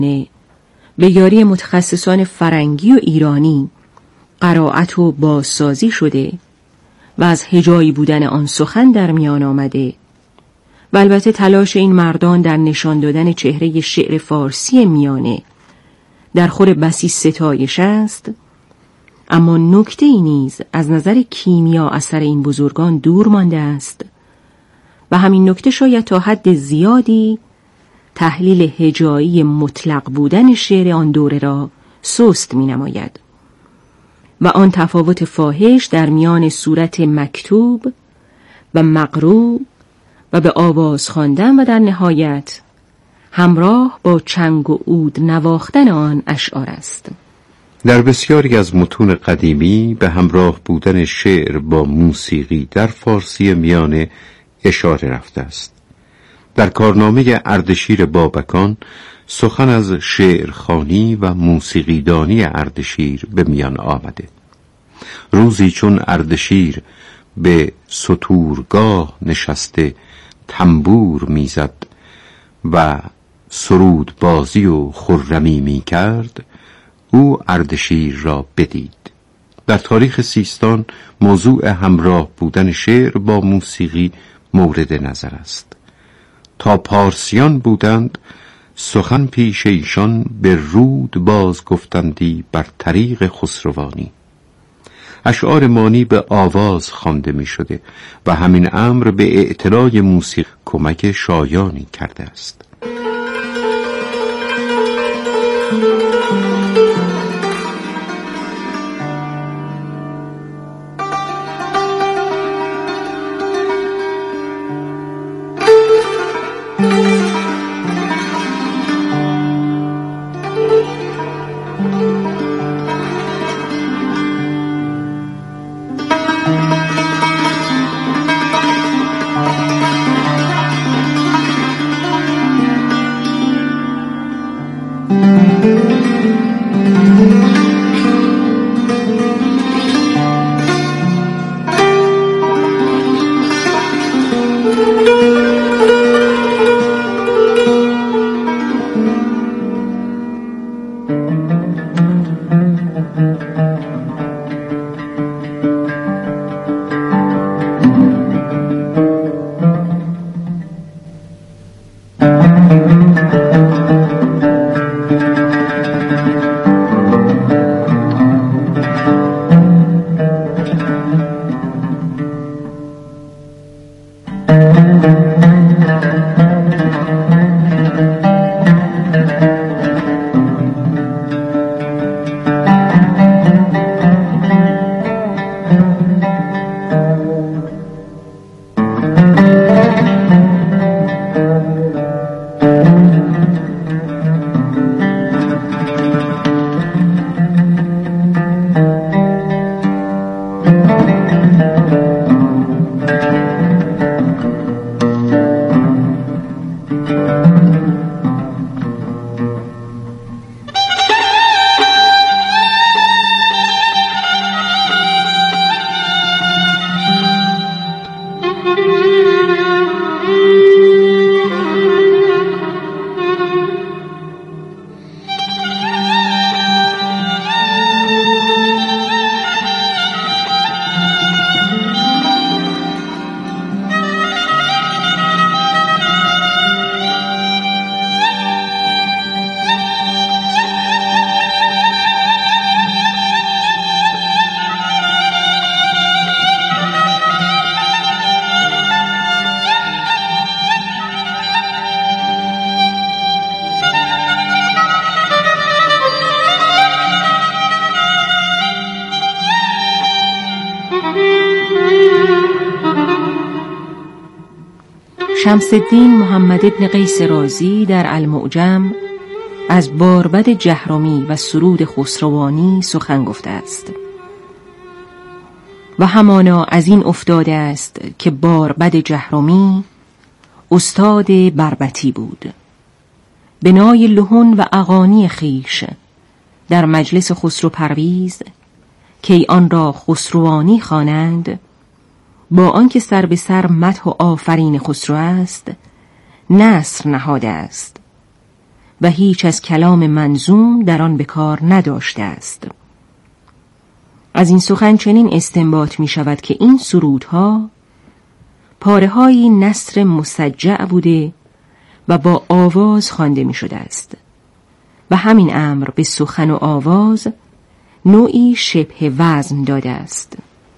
به یاری متخصصان فرنگی و ایرانی قرائت و بازسازی شده و از هجایی بودن آن سخن در میان آمده و البته تلاش این مردان در نشان دادن چهره شعر فارسی میانه در خور بسی ستایش است، اما نکته ای نیز از نظر کیمیا اثر این بزرگان دور مانده است و همین نکته شاید تا حد زیادی تحلیل هجایی مطلق بودن شعر آن دوره را سست می نماید و آن تفاوت فاحش در میان صورت مکتوب و مقروء و به آواز خواندن و در نهایت همراه با چنگ و عود نواختن آن اشعار است. در بسیاری از متون قدیمی به همراه بودن شعر با موسیقی در فارسی میانه اشاره رفته است. در کارنامه اردشیر بابکان سخن از شعرخوانی و موسیقیدانی اردشیر به میان آمده. روزی چون اردشیر به ستورگاه نشسته تنبور میزد و سرود بازی و خرمی می کرد، او اردشیر را بدید. در تاریخ سیستان موضوع همراه بودن شعر با موسیقی مورد نظر است. تا پارسیان بودند سخن پیش ایشان به رود باز گفتندی بر طریق خسروانی. اشعار مانی به آواز خوانده می شده و همین امر به اعتلای موسیقی کمک شایانی کرده است. شمس الدین محمد ابن قیس رازی در المعجم از باربد جهرمی و سرود خسروانی سخن گفته است و همانا از این افتاده است که باربد جهرمی استاد بربطی بود. بنای لحن و اغانی خیش در مجلس خسرو پرویز که آن را خسروانی خوانند، با آنکه سر به سر مدح و آفرین خسرو است نثر نهاده است و هیچ از کلام منظوم در آن به کار نداشته است. از این سخن چنین استنباط می شود که این سرودها پاره‌هایی نثر مسجع بوده و با آواز خوانده می شده است و همین امر به سخن و آواز نوعی شبه وزن داده است.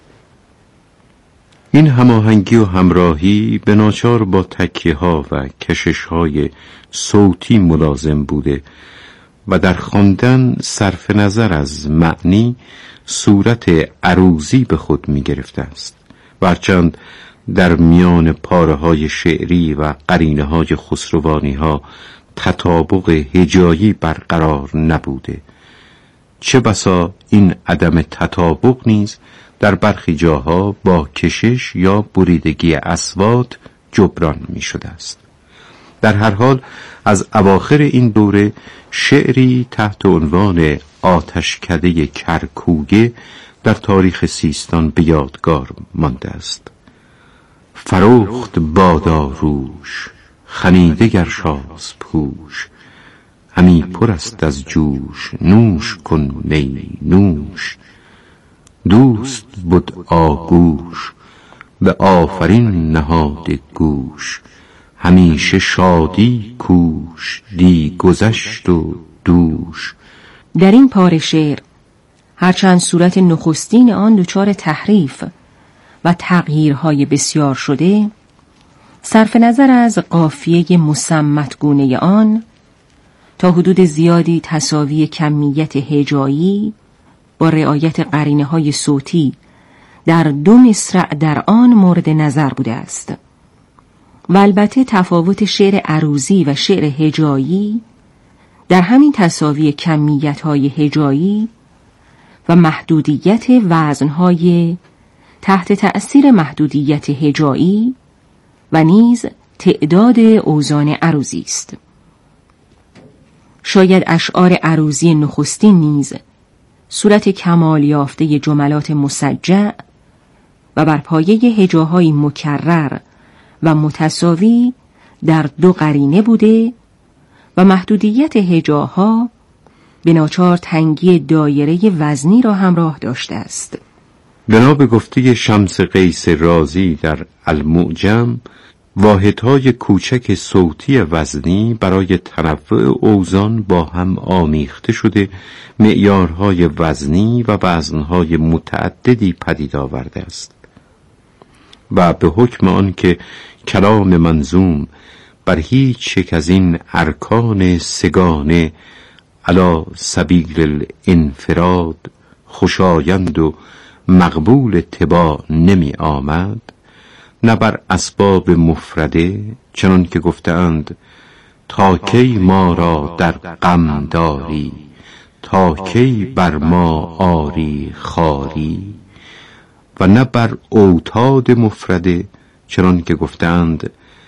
این هماهنگی و همراهی به ناچار با تکیه‌ها و کشش‌های صوتی ملازم بوده و در خواندن صرف نظر از معنی صورت عروضی به خود می گرفته است. هرچند در میان پاره‌های شعری و قرینه‌های خسروانی‌ها تطابق هجایی برقرار نبوده، چه بسا این عدم تطابق نیز در برخی جاها با کشش یا بریدگی اصوات جبران می شده است. در هر حال از اواخر این دوره شعری تحت عنوان آتشکده کرکوگه در تاریخ سیستان به یادگار مانده است. فروخت بادا روش، خمیده گرشاس پوش، همی پر است از جوش، نوش کن می نوش. دوست بود آگوش، به آفرین نهاد گوش، همیشه شادی کوش، دی گذشت و دوش. در این پاره شعر هرچند صورت نخستین آن دچار تحریف و تغییرهای بسیار شده، صرف نظر از قافیه مصمتگونه آن تا حدود زیادی تساوی کمیت هجایی با رعایت قرینه‌های صوتی در دو مصرع در آن مورد نظر بوده است و البته تفاوت شعر عروضی و شعر هجایی در همین تساوی کمیت‌های هجایی و محدودیت وزن‌های تحت تأثیر محدودیت هجایی و نیز تعداد اوزان عروضی است. شاید اشعار عروضی نخستین نیز صورت کمال یافته جملات مسجع و بر پایه هجاهای مکرر و متساوی در دو قرینه بوده و محدودیت هجاها به ناچار تنگی دایره وزنی را همراه داشته است. بنا به گفته شمس قیس رازی در المعجم، واحدهای کوچک صوتی وزنی برای تنوع اوزان با هم آمیخته شده معیارهای وزنی و وزنهای متعددی پدید آورده است و به حکم آن که کلام منظوم بر هیچ یک از این ارکان سگانه علی سبیل الانفراد خوشایند و مقبول اتباع نمی آمد، نه بر اسباب مفرده، چنان که گفتند تا کی ما را در غم داری، تا کی بر ما آری خاری، و نه بر اوتاد مفرده، چنان که گفتند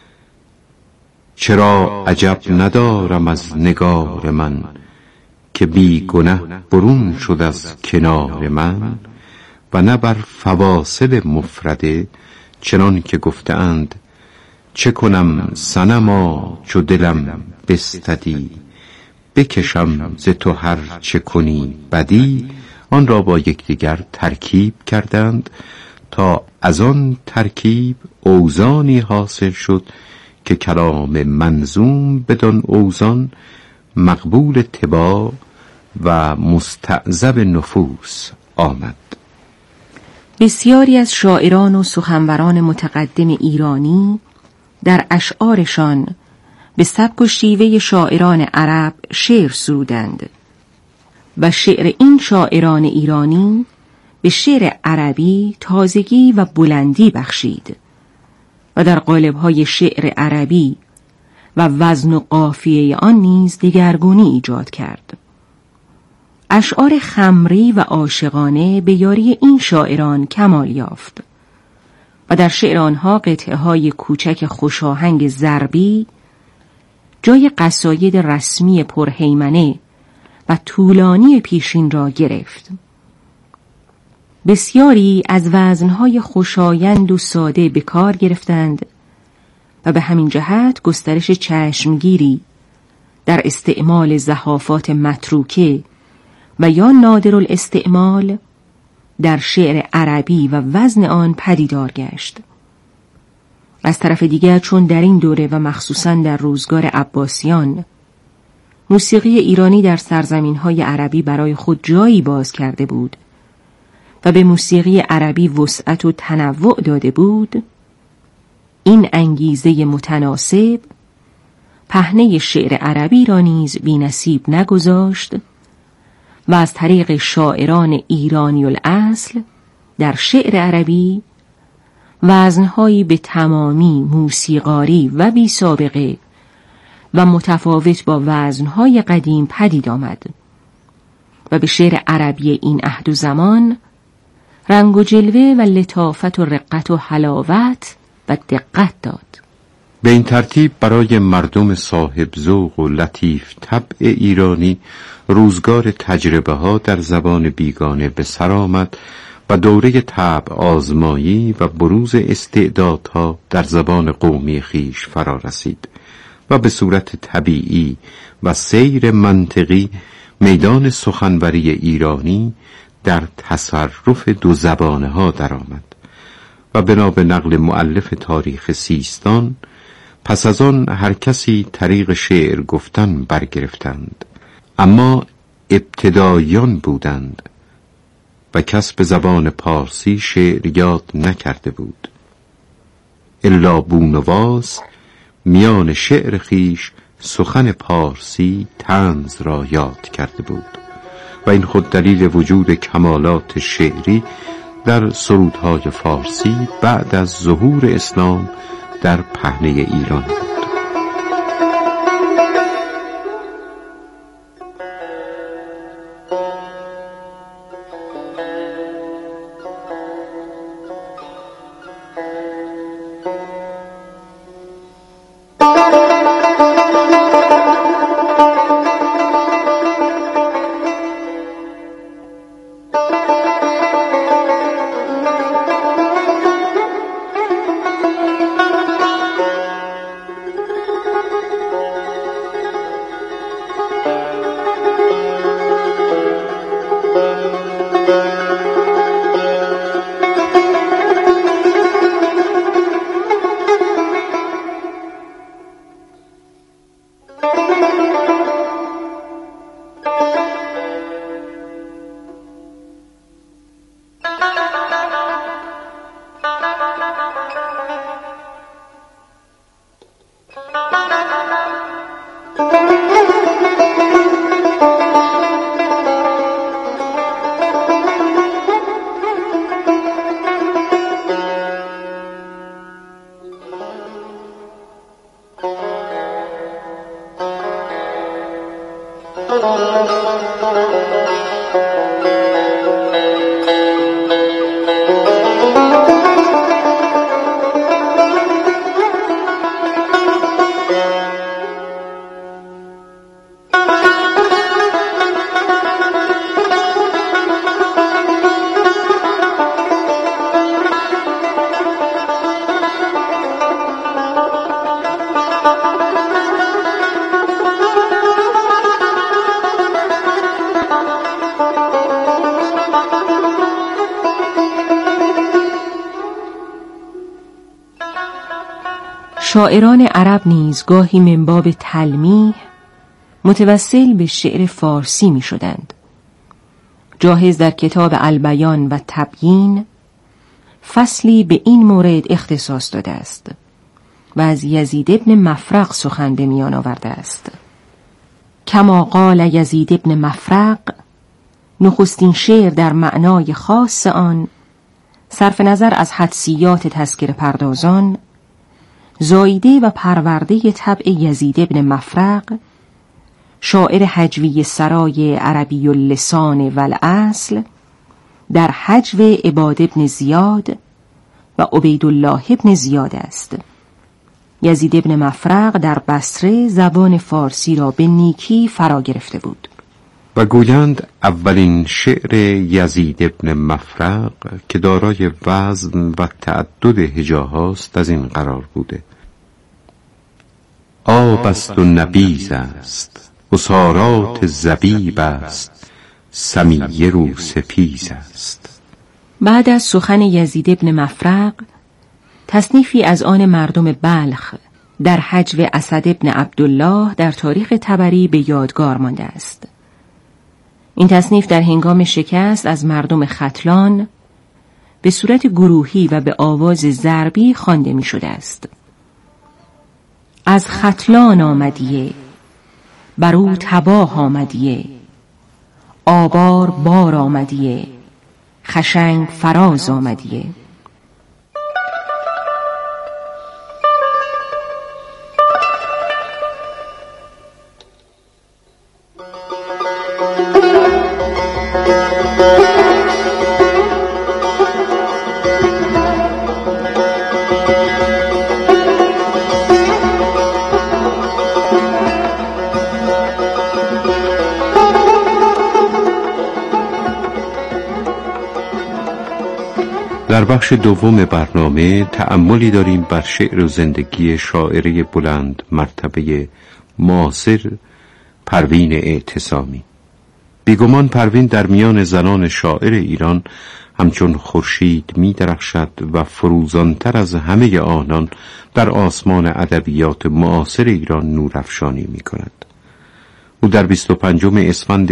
چرا عجب ندارم از نگار من، که بی گنه برون شد از کنار من، و نه بر فواصل مفرده، چنان که گفتند چه کنم صنما چو دلم بستدی، بکشم ز تو هر چه کنی بدی. آن را با یکدیگر ترکیب کردند تا از آن ترکیب اوزانی حاصل شد که کلام منظوم بدان اوزان مقبول اتباع و مستعذب نفوس آمد. بسیاری از شاعران و سخنوران متقدم ایرانی در اشعارشان به سبک و شیوه شاعران عرب شعر سرودند و شعر این شاعران ایرانی به شعر عربی تازگی و بلندی بخشید و در قالب‌های شعر عربی و وزن و قافیه آن نیز دگرگونی ایجاد کرد. اشعار خمری و عاشقانه به یاری این شاعران کمال یافت و در شعر آنها قطعه‌های کوچک خوشاهنگ ضربی جای قصاید رسمی پرهیمنه و طولانی پیشین را گرفت. بسیاری از وزنهای خوشایند و ساده به کار گرفتند و به همین جهت گسترش چشمگیری در استعمال زخافات متروکه و یا نادر الاستعمال در شعر عربی و وزن آن پدیدار گشت. از طرف دیگر چون در این دوره و مخصوصاً در روزگار عباسیان موسیقی ایرانی در سرزمین‌های عربی برای خود جایی باز کرده بود و به موسیقی عربی وسعت و تنوع داده بود، این انگیزه متناسب پهنه شعر عربی را نیز بی‌نصیب نگذاشت و از طریق شاعران ایرانی الاصل در شعر عربی وزنهایی به تمامی موسیقاری و بی سابقه و متفاوت با وزنهای قدیم پدید آمد و به شعر عربی این عهد و زمان رنگ و جلوه و لطافت و رقت و حلاوت و دقت داد. به این ترتیب برای مردم صاحب ذوق و لطیف طبع ایرانی روزگار تجربه ها در زبان بیگانه به سر آمد و دوره طبع آزمایی و بروز استعدادها در زبان قومی خیش فرا رسید و به صورت طبیعی و سیر منطقی میدان سخنوری ایرانی در تصرف دو زبانه ها درآمد و بنا به نقل مؤلف تاریخ سیستان پس از آن هر کسی طریق شعر گفتن برگرفتند، اما ابتداییان بودند و کس به زبان پارسی شعر یاد نکرده بود الا بونواس میان شعر خیش سخن پارسی طنز را یاد کرده بود و این خود دلیل وجود کمالات شعری در سرودهای فارسی بعد از ظهور اسلام در پهنه ایران بود. شاعران عرب نیز گاهی من باب تلمیح متوسل به شعر فارسی می شدند. جاهز در کتاب البیان و تبیین فصلی به این مورد اختصاص داده است و از یزید ابن مفرق سخن به میان آورده است. کما قال یزید ابن مفرق، نخستین شعر در معنای خاص آن صرف نظر از حدسیات تذکره پردازان زایده و پرورده طبع یزید ابن مفرق، شاعر هجوی سرای عربی اللسان و الاصل، در هجو عباد ابن زیاد و عبیدالله ابن زیاد است. یزید ابن مفرق در بصره زبان فارسی را به نیکی فرا گرفته بود و گویند اولین شعر یزید ابن مفرق که دارای وزن و تعدد هجاهاست از این قرار بوده: آب است و نبیذ است، اسارات زبیب است، سمیه رو سپیز است. بعد از سخن یزید ابن مفرق، تصنیفی از آن مردم بلخ در هجو اسد ابن عبدالله در تاریخ طبری به یادگار مانده است. این تصنیف در هنگام شکست از مردم ختلان به صورت گروهی و به آواز ضربی خوانده می شده است. از ختلان آمدیه، بر او تباه آمدیه، آبار بار آمدیه، خشنگ فراز آمدیه. در بخش دوم برنامه تأملی داریم بر شعر و زندگی شاعره بلند مرتبه معاصر پروین اعتصامی. بیگمان پروین در میان زنان شاعر ایران همچون خورشید می درخشد و فروزانتر از همه آنان در آسمان ادبیات معاصر ایران نورافشانی می کند. او در 25 اسفند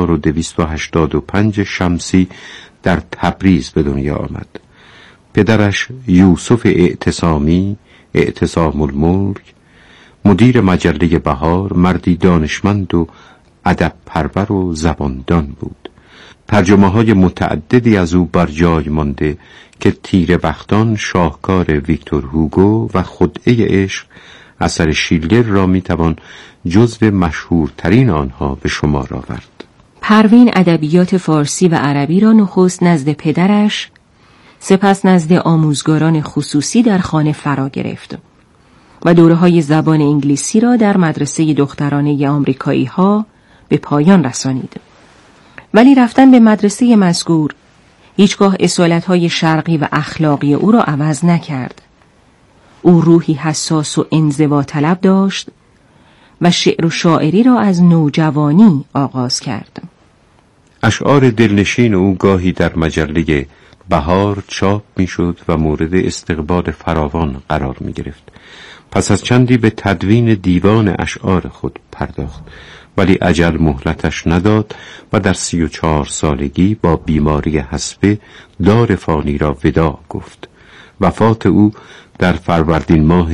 1285 شمسی در تبریز به دنیا آمد. پدرش یوسف اعتصامی، اعتصام الملک، مدیر مجله بهار، مردی دانشمند و ادب پرور و زباندان بود. ترجمه‌های متعددی از او بر جای مانده که تیره بختان، شاهکار ویکتور هوگو و خدعه عشق اثر شیلر را میتوان جزو مشهورترین آنها به شمار آورد. پروین ادبیات فارسی و عربی را نخست نزد پدرش، سپس نزد آموزگاران خصوصی در خانه فرا گرفت و دوره‌های زبان انگلیسی را در مدرسه دخترانه آمریکایی ها به پایان رسانید. ولی رفتن به مدرسه مذکور هیچگاه اصالت‌های شرقی و اخلاقی او را عوض نکرد. او روحی حساس و انزوا طلب داشت و شعر و شاعری را از نوجوانی آغاز کرد. اشعار دلنشین او گاهی در مجله بهار چاپ میشد و مورد استقبال فراوان قرار می گرفت. پس از چندی به تدوین دیوان اشعار خود پرداخت، ولی اجل مهلتش نداد و در 34 سالگی با بیماری حصبه دار فانی را وداع گفت. وفات او در فروردین ماه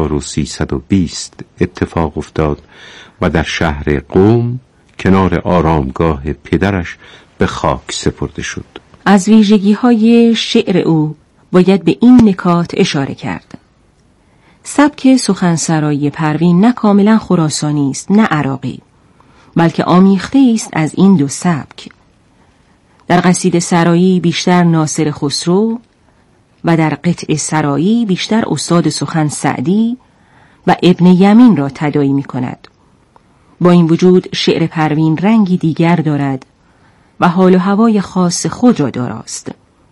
1320 اتفاق افتاد و در شهر قم کنار آرامگاه پدرش به خاک سپرده شد. از ویژگی‌های شعر او باید به این نکات اشاره کرد. سبک سخنسرایی پروین نه کاملا خراسانی است نه عراقی، بلکه آمیخته است از این دو سبک. در قصیده سرایی بیشتر ناصر خسرو و در قطع سرایی بیشتر استاد سخن سعدی و ابن یمین را تداعی می کند. با این وجود شعر پروین رنگی دیگر دارد و حال و هوای خاص خود را داراست.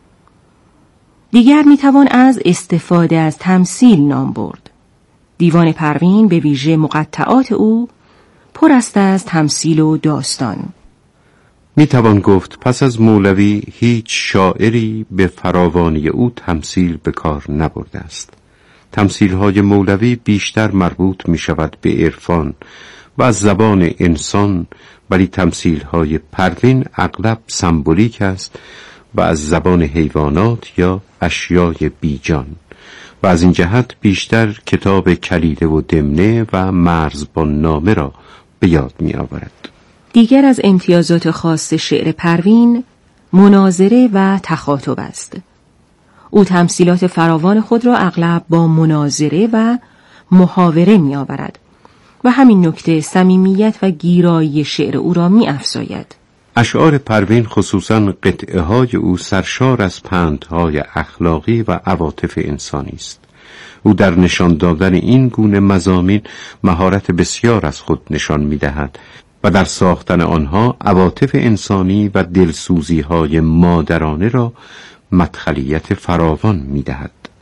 دیگر میتوان از استفاده از تمثیل نام برد. دیوان پروین به ویژه مقطعات او پر است از تمثیل و داستان. میتوان گفت پس از مولوی هیچ شاعری به فراوانی او تمثیل به کار نبرده است. تمثیل‌های مولوی بیشتر مربوط می شود به عرفان و از زبان انسان، ولی تمثیل‌های پروین اغلب سمبولیک است و از زبان حیوانات یا اشیای بیجان و از این جهت بیشتر کتاب کلیله و دمنه و مرزبان نامه را به یاد می آورد. دیگر از امتیازات خاص شعر پروین مناظره و تخاطب است. او تمثیلات فراوان خود را اغلب با مناظره و محاوره می آورد و همین نکته صمیمیت و گیرایی شعر او را می افزاید. اشعار پروین خصوصاً قطعه های او سرشار از پندهای اخلاقی و عواطف انسانی است. او در نشان دادن این گونه مضامین مهارت بسیار از خود نشان می دهد و در ساختن آنها عواطف انسانی و دلسوزی های مادرانه را مدخلیت فراوان می دهد.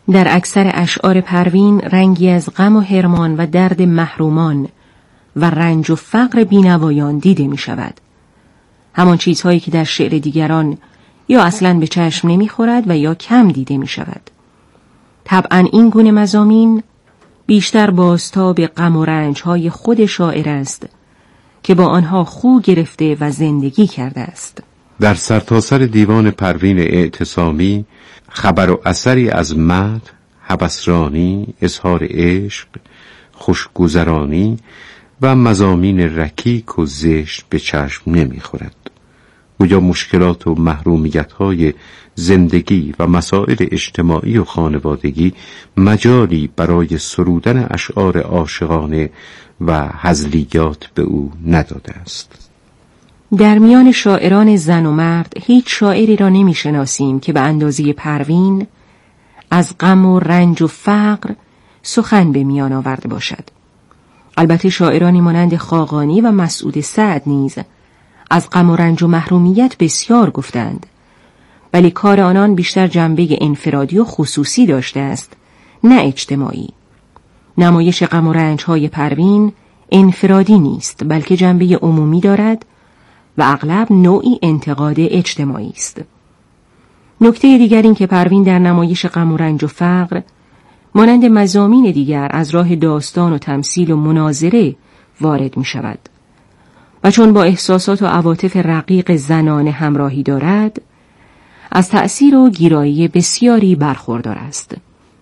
در اکثر اشعار پروین رنگی از غم و حرمان و درد محرومان و رنج و فقر بینوایان دیده می شود. همان چیزهایی که در شعر دیگران یا اصلاً به چشم نمی خورد و یا کم دیده می شود. طبعاً این گونه مضامین بیشتر بازتاب غم و رنج‌های خود شاعر است که با آنها خو گرفته و زندگی کرده است. در سرتاسر دیوان پروین اعتصامی خبر و اثری از مدح، هوسرانی، اظهار عشق، خوشگذرانی و مضامین رکیک و زشت به چشم نمی‌خورد. گویا مشکلات و محرومیت‌های زندگی و مسائل اجتماعی و خانوادگی مجالی برای سرودن اشعار عاشقانه و هزلیات به او نداده است. در میان شاعران زن و مرد هیچ شاعری را نمی‌شناسیم که به اندازه پروین از غم و رنج و فقر سخن به میان آورده باشد. البته شاعرانی مانند خاقانی و مسعود سعد نیز از غم و رنج و محرومیت بسیار گفتند، ولی کار آنان بیشتر جنبه انفرادی و خصوصی داشته است، نه اجتماعی. نمایش غم و رنج‌های پروین انفرادی نیست، بلکه جنبه عمومی دارد و اغلب نوعی انتقاد اجتماعی است. نکته دیگر این که پروین در نمایش غم و رنج و فقر مانند مضامین دیگر از راه داستان و تمثیل و مناظره وارد می شود و چون با احساسات و عواطف رقیق زنانه همراهی دارد از تأثیر و گیرایی بسیاری برخوردار است.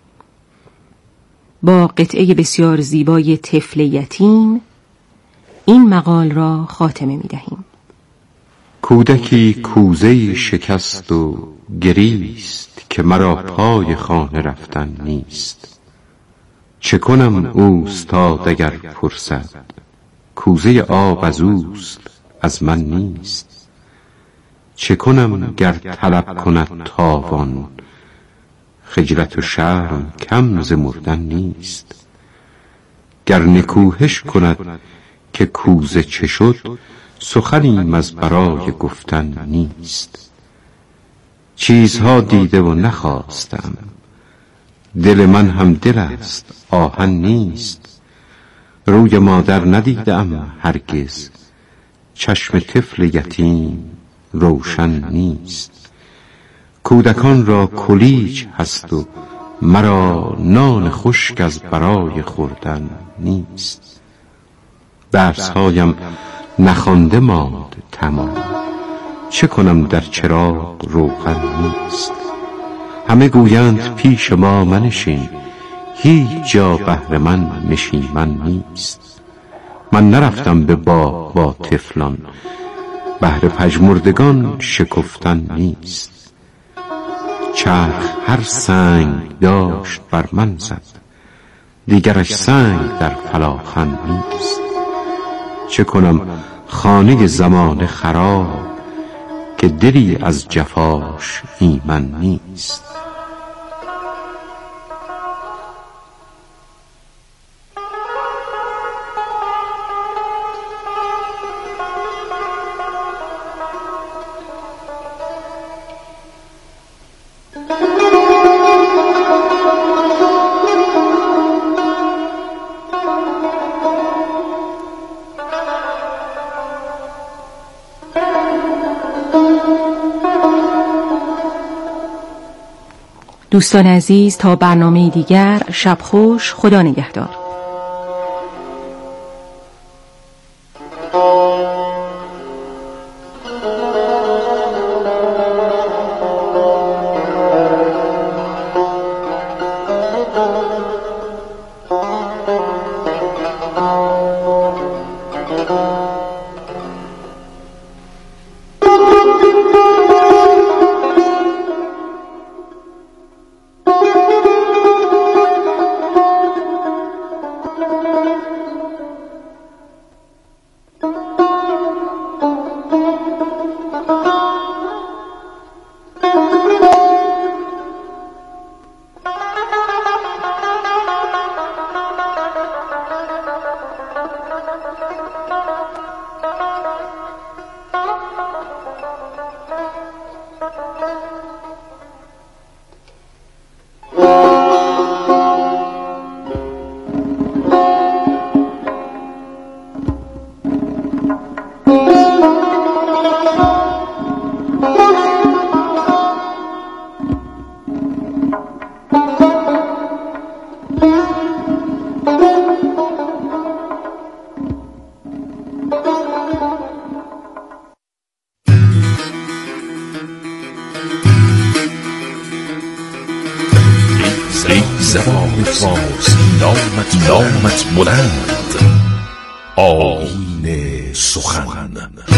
با قطعه بسیار زیبای طفل یتیم این مقال را خاتمه می دهیم. کودکی کوزه شکست و گریست که مرا پای خانه رفتن نیست. چه کنم اوستاد اگر پرسد، کوزه آب از اوست از من نیست. چه کنم گر طلب کند تاوان، خجلت و شرم کم ز مردن نیست. گر نکوهش کند که کوزه چه شد، سخنیم از برای گفتن نیست. چیزها دیده و نخواستم، دل من هم دل است آهن نیست. روی مادر ندیدم هرگز، چشم طفل یتیم روشن نیست. کودکان را کلیج هست و مرا نان خشک از برای خوردن نیست. درسهایم نخوانده ماند تمام، چه کنم در چراغ روغن نیست. همه گویند پیش ما منشین، هیچ جا بهر من نشیمن نیست. من نرفتم به باغ با طفلان، بهر پژمردگان شکفتن نیست. چرخ هر سنگ داشت بر من زد، دیگرش سنگ در فلاخن نیست. چه کنم خانه زمانه خراب، که دلی از جفاش ایمن نیست. دوستان عزیز، تا برنامه دیگر، شب خوش، خدا نگهدار. فارسی نامت بلند، آیین سخن.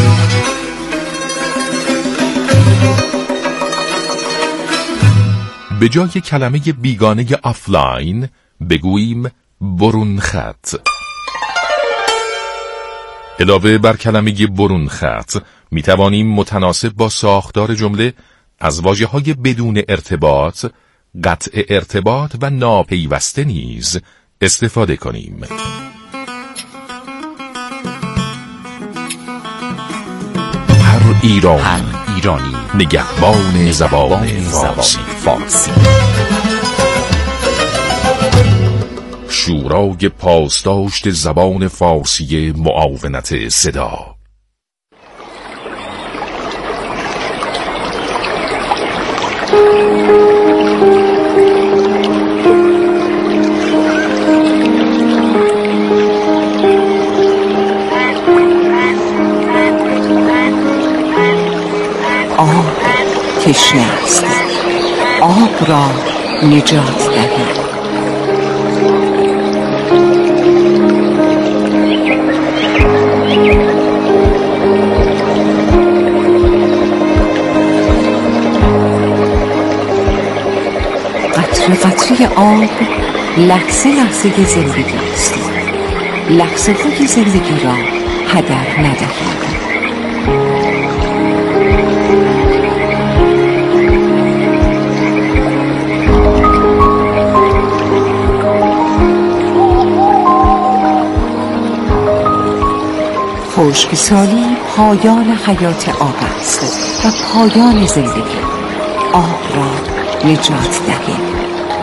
به جای کلمه بیگانه آفلاین بگوییم برون خط. علاوه بر کلمه برون خط می توانیم متناسب با ساختار جمله از واژه‌های بدون ارتباط، قطع ارتباط و ناپیوسته نیز استفاده کنیم. هر ایرانی نگهبان زبان فارسی. شورای پاسداشت زبان فارسی معاونت صدا. آب تشنه است، آب را نجات دهید. قطره قطره آب لحظه لحظه زندگی است. لحظه های زندگی را هدر ندهید. خشکسالی پایان حیات آب است و پایان زندگی. آب را نجات دهید.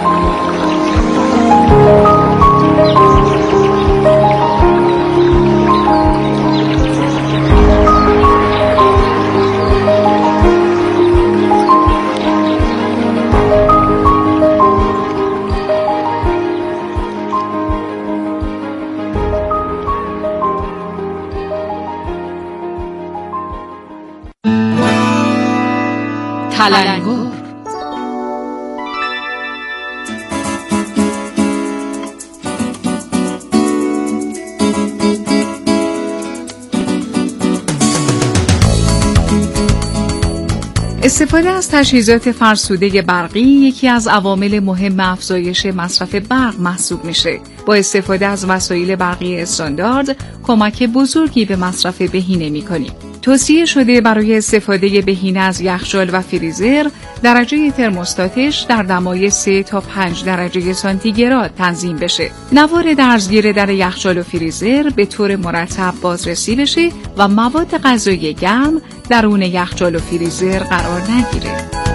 تلنگر. استفاده از تجهیزات فرسوده برقی یکی از عوامل مهم افزایش مصرف برق محسوب میشه. با استفاده از وسایل برقی استاندارد کمک بزرگی به مصرف بهینه میکنیم. توصیه شده برای استفاده بهینه از یخچال و فریزر درجه ترموستاتش در دمای 3 تا 5 درجه سانتیگراد تنظیم بشه. نوار درزگیر در یخچال و فریزر به طور مرتب بازرسی بشه و مواد غذایی گرم درون یخچال و فریزر قرار نگیره.